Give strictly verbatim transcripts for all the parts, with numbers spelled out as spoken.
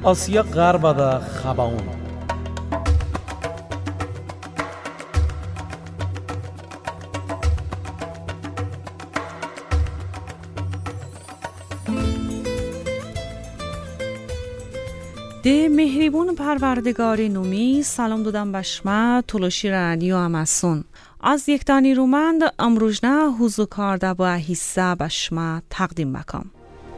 Asiya Garbada Xabaun. ده مهریبون پروردگاری نومی سلام دادم بشما تلوشی رادیو اماسون از یک دانی رومند امروزنه حضور کرده با حصه بشما تقدیم بکم.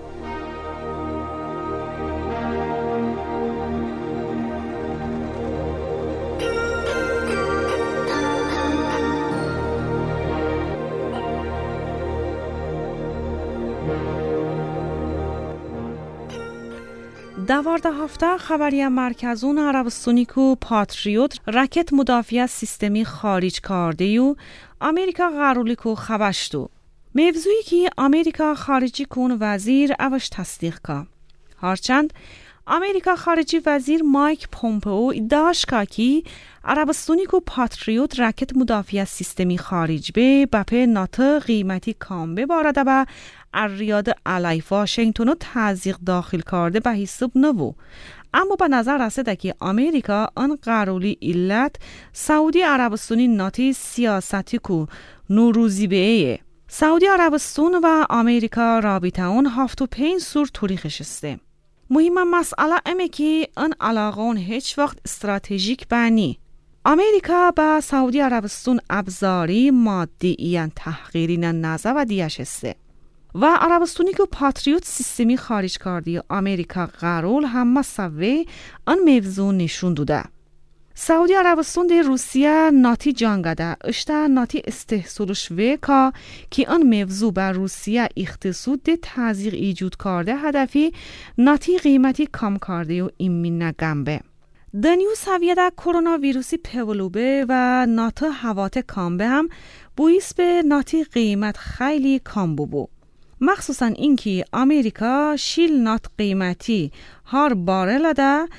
دوارده هفته خبری مرکزون عربستانی کو پاتریوت راکت مدافع سیستمی خارج کرده و امریکا قرولی کو خبشتو. موضوعی که امریکا خارجی کون وزیر اوش تصدیق که. هرچند امریکا خارجی وزیر مایک پومپئو ادعاش که عربستانی کو پاتریوت راکت مدافع سیستمی خارج به بپه ناتو قیمتی کام ببارده با ریاد علی واشنگتن تزریق داخل کرده به حساب نبود، اما به نظر رسیده که امریکا آن قرولی علت سعودی عربستانی ناتی سیاستی کو نوروزی به سعودی عربستان و امریکا رابطه اون هفت و پنج سور تاریخش است. مهم مسئله امه که آن علاقه اون هیچ وقت استراتژیک بانی. امریکا با سعودی عربستان ابزاری مادی ایان تحقیری نظر و دیش است. و عربستانی که پاتریوت سیستمی خارج کردی امریکا قرول هم مسوی آن موضوع نشون داده. سعودی عربستان در روسیه ناتی جانگده اشته ناتی استحصالش وکا که آن موضوع بر روسیه اقتصاد ده تزریق ایجود کرده هدفی ناتی قیمتی کم کرده و ایمین نگمبه. دنیو سویه ده کرونا ویروسی پولوبه و ناتو هوات کامبه هم بویس به ناتی قیمت خیلی کم بو. مخصوصاً اینکه امریکا شیل نات قیمتی هر بارل ده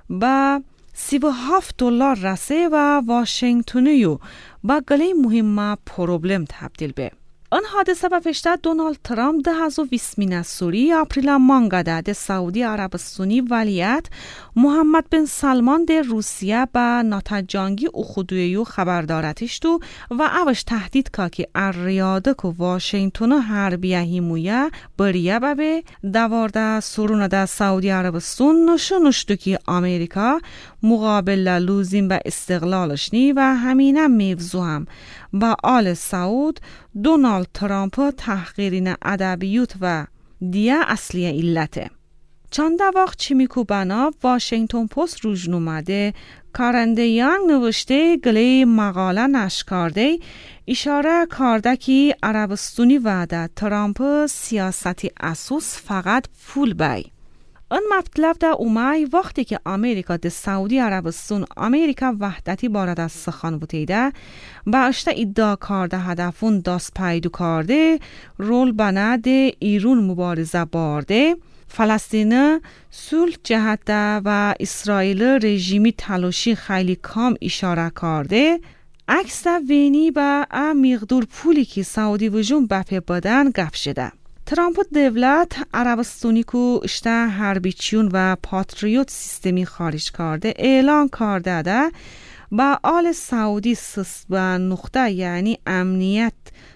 با سی و هفت دلار رسه و واشنگتونیو با گله مهمه پروبلم تبدیل به. آن حادثه به پشت دونالد ترامپ ده هزار و بیست مین سوری اپریل مانگده ده سعودی عربستانی ولیت محمد بن سلمان ده روسیه با ناتجانگی اخودویو خبردارتش تو و اوش تهدید که که اریاده که واشنگتون حربیه هیمویه بریه به دوارده سرون ده سعودی عربستان نشونشتو که امریکا مقابل لوزین به استقلالش نی و همینه موضوع هم با آل سعود دونالد ترامپ تحقیرین ادبیات و دیه اصلی علته. چند وقت چیمیکو بنا واشنگتن پست روزنامه کارنده یانگ نوشته گله مقاله نشر کرده اشاره کرده که عربستانی وعده ترامپ سیاستی اساس فقط پول بای. آن مطلب در اومای وقتی که امریکا ده سعودی عربستان امریکا وحدتی بارد از سخن بودیده با اشته ادعا کرده هدفون دست پیدا کرده رول بنده ایران مبارزه بارده فلسطین صلح جهت و اسرائیل رژیمی تلاشی خیلی کم اشاره کرده عکس وینی با مقدار پولی که سعودی وجون بپی بدن گپ شده. ترامپ دولت عربستانی کو اشته هربیچیون و پاتریوت سیستمی خارج کرده اعلان کرده ده با آل سعودی سست و نقطه یعنی امنیت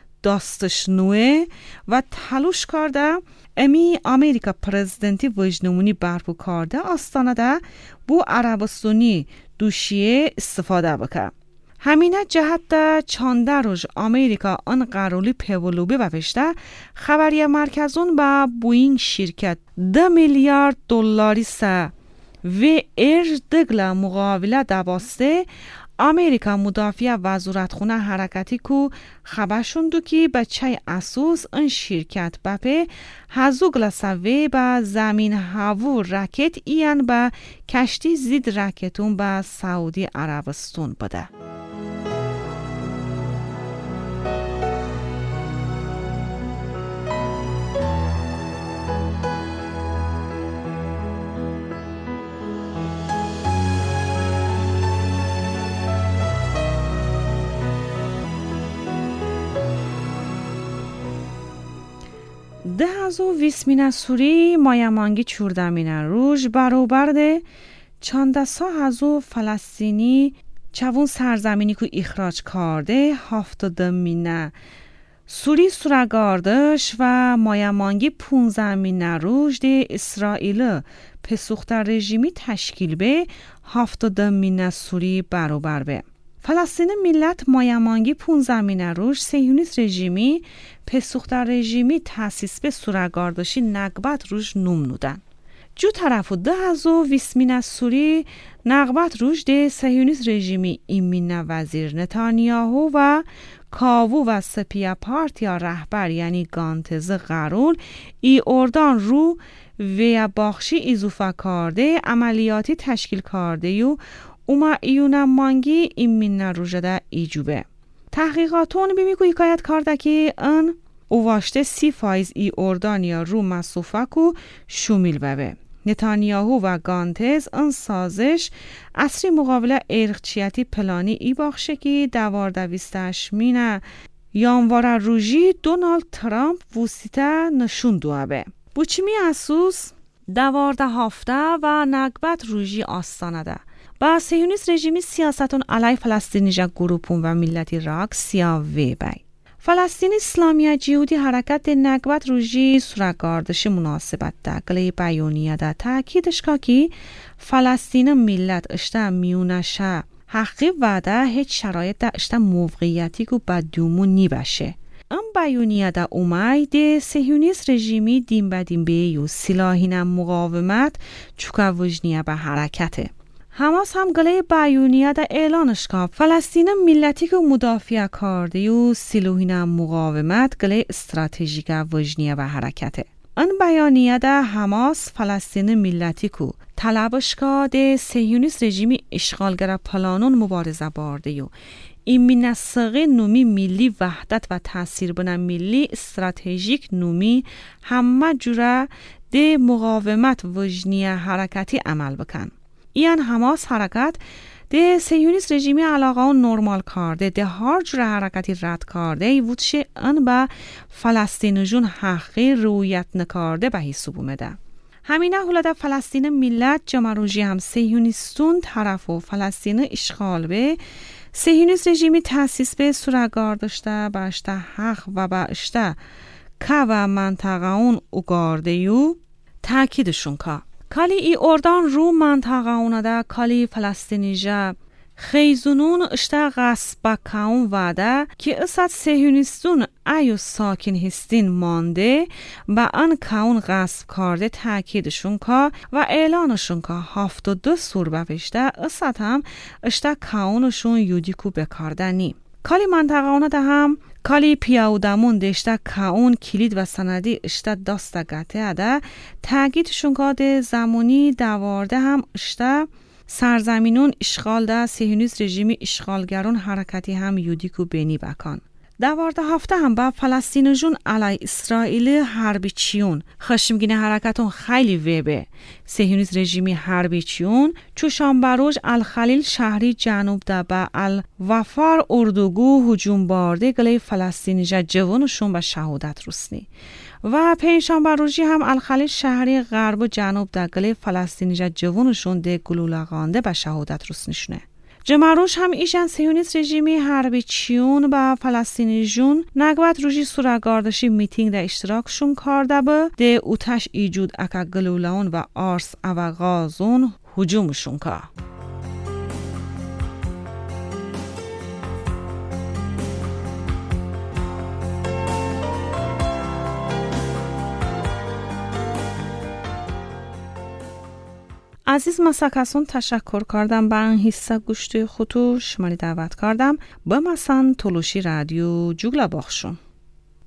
داستش نوه و تلاش کرده امی امریکا پرزیدنتی وجنمونی برپا کرده آستانه ده بو عربستانی دوشیه استفاده بکه. همینه جهت ده چانده روز امریکا آن قرولی پولوبه بپشته خبری مرکزون با بوینگ شرکت ده میلیارد دلاری سه و ارج دگل مقاوله دباسته امریکا مدافع وزارتخونه حرکتی کو خبرشون دو که بچه اساس این شرکت بپه هزوگل سوی با زمین هوا راکت ایان با کشتی زید راکتون با سعودی عربستان بده. ده ازو ویسمینه سوری مایمانگی چوردمینه روش برابر ده چانده سا ازو فلسطینی چوون سرزمینی که اخراج کرده هفتادمینه سوری سورگاردش و مایمانگی پونزدهمینه روش ده اسرائیل پسوخت رژیمی تشکیل به هفتادمینه سوری برابر به فلسطین ملت مایمانگی پونزدهمینه روش صهیونیست رژیمی پسوخت رژیمی تاسیس به سورگاردشی نقبت روش نمودن جو طرفو ده ازو ویسمینه سوری نقبت روش ده صهیونیست رژیمی ایمینه وزیر نتانیاهو و کاوو و سپیا پارتیا رهبر یعنی گانتز قرول ای اردان رو و باخشی ایزوفا کرده عملیاتی تشکیل کرده یو اوما ایونا مانگی ایمینه روژده ایجوبه تحقیقاتون بیمیگو حکایت کرده که ان اواشته سی فایز ای اردانیا رو مسوفکو شومیل ببه نتانیاهو و گانتز ان سازش اصری مقابله ارخچیتی پلانی ای باخشه که دوارده ویستش مینه یانوار روژی دونالد ترامپ وسیطه نشون دوابه بوچیمی اسوس دوارده هفته و نقبت روژی آستانه ده با صهیونیست رژیمی سیاستون علی فلسطینیجا گروپون و ملتی راک سیا وی بای فلسطین اسلامی جیودی حرکت نقبت روژی سورگاردش مناسبت ده گلی بیانیه ده تاکیدش که فلسطین ملت اشته میونشه حقی وعده هیچ شرایط ده اشته موقعیتی که بدومون نی بشه ام بیانیه ده اومایده صهیونیست رژیمی دیم بدیم بیو سلاحین مقاومت چوکا وجنیه به حرکته حماس هم گله بیانیه ده اعلانش که فلسطین ملتی که مدافع کرده و سلاحین مقاومت گله استراتژیک وجنیه و حرکته ان بیانیه ده حماس فلسطین ملتی که طلبش که صهیونیست رژیمی اشغالگر پلانون مبارزه بارده و این منسقه نومی ملی وحدت و تأثیر بنا ملی استراتژیک نومی همه جوره ده مقاومت وجنیه حرکتی عمل بکن این حماس حرکت ده صهیونیست رژیمی علاقه و نرمال کرده ده هر جور حرکتی رد کرده ای وودشه ان با فلسطین جون حقی رویت نکارده به حساب اومده همینه حولده فلسطین ملت جمروجی هم صهیونیستون طرف و فلسطین اشغال به صهیونیست رژیمی تاسیس به سورگاردشته باشته حق و باشته که و منطقه اون اگارده یو تاکیدشون که کالی ای اردان رو منطقه اونه ده کالی فلسطینیجا خیزونون اشتا غصب کون وعده که اسد صهیونیستون ایو ساکن هستین مانده و ان کون غصب کرده تاکیدشون که و اعلانشون که هفت و دو سور بپشته اسد هم اشتا کونشون یودیکو بکاردنی کالی منطقه اونه ده هم کالی پیاودمون دشته کاون کلید و سندی اشته داسته گته ده تاکیدشون که ده زمانی دوارده هم اشته سرزمینون اشغال ده صهیونیست رژیمی اشغالگرون حرکتی هم یودیکو بینی بکن. دوارده هفته هم با فلسطین جون علی اسرائیل حربی چیون خشمگین حرکتون خیلی ویبه صهیونیست رژیمی حربی چیون چوشان بروج الخلیل شهری جنوب ده با الوفار اردوگو هجوم بارده گلی فلسطینی جا جوانشون به شهادت رسنی و پنجشنبه بروجی هم الخلیل شهری غرب و جنوب ده گلی فلسطینی جا جوانشون ده گلولغانده به شهادت رسنیشونه جمعروش هم ایشان صهیونیست رژیمی حربی چیون با فلسطینی جون نقبت روژی سورگاردشی میتینگ ده اشتراکشون کرده به ده اوتش ایجود اکا گلولان و آرس او غازون هجومشون که عزیز مساکسون تشکر کردم با این حصه گوشت خودو شماری دعوت کردم به مسان تلوشی رادیو جوگلا باخشون